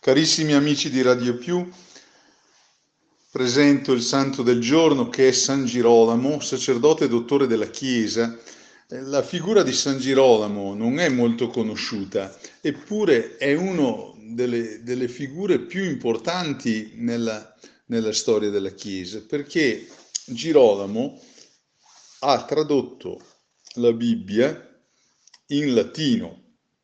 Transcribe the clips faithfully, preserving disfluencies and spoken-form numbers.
Carissimi amici di Radio Più, presento il santo del giorno che è San Girolamo, sacerdote e dottore della Chiesa. Eh, La figura di San Girolamo non è molto conosciuta, eppure è una delle, delle figure più importanti nella, nella storia della Chiesa, perché Girolamo ha tradotto la Bibbia in latino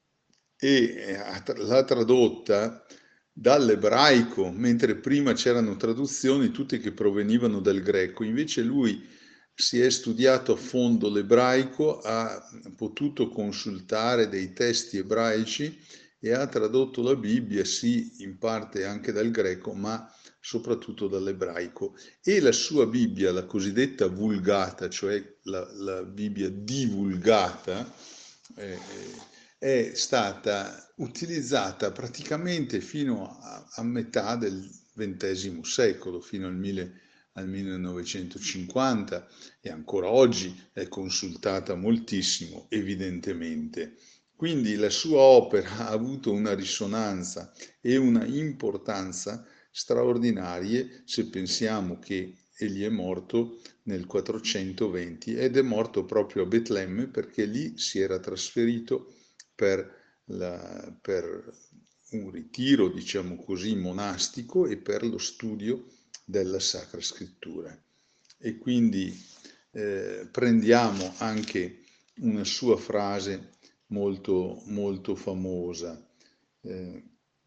e l'ha tradotta dall'ebraico, mentre prima c'erano traduzioni tutte che provenivano dal greco. Invece lui si è studiato a fondo l'ebraico, ha potuto consultare dei testi ebraici e ha tradotto la Bibbia, sì, in parte anche dal greco, ma soprattutto dall'ebraico. E la sua Bibbia, la cosiddetta Vulgata, cioè la, la Bibbia divulgata, eh, è stata utilizzata praticamente fino a, a metà del ventesimo secolo, fino al, mille, al millenovecentocinquanta, e ancora oggi è consultata moltissimo, evidentemente. Quindi la sua opera ha avuto una risonanza e una importanza straordinarie se pensiamo che egli è morto nel quattrocentoventi ed è morto proprio a Betlemme perché lì si era trasferito per, la, per un ritiro, diciamo così, monastico e per lo studio della Sacra Scrittura. E quindi eh, prendiamo anche una sua frase molto, molto famosa. Eh,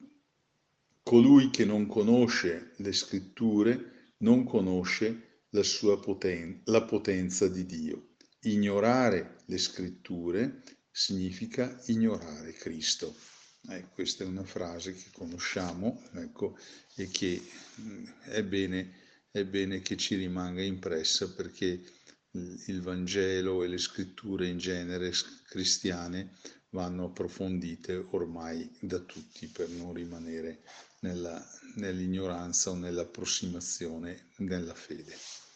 Colui che non conosce le scritture non conosce la sua poten- la potenza di Dio. Ignorare le scritture significa ignorare Cristo. Eh, questa è una frase che conosciamo, ecco, e che mh, è bene, è bene che ci rimanga impressa perché il il Vangelo e le scritture in genere s- cristiane vanno approfondite ormai da tutti per non rimanere nella- nell'ignoranza o nell'approssimazione nella fede.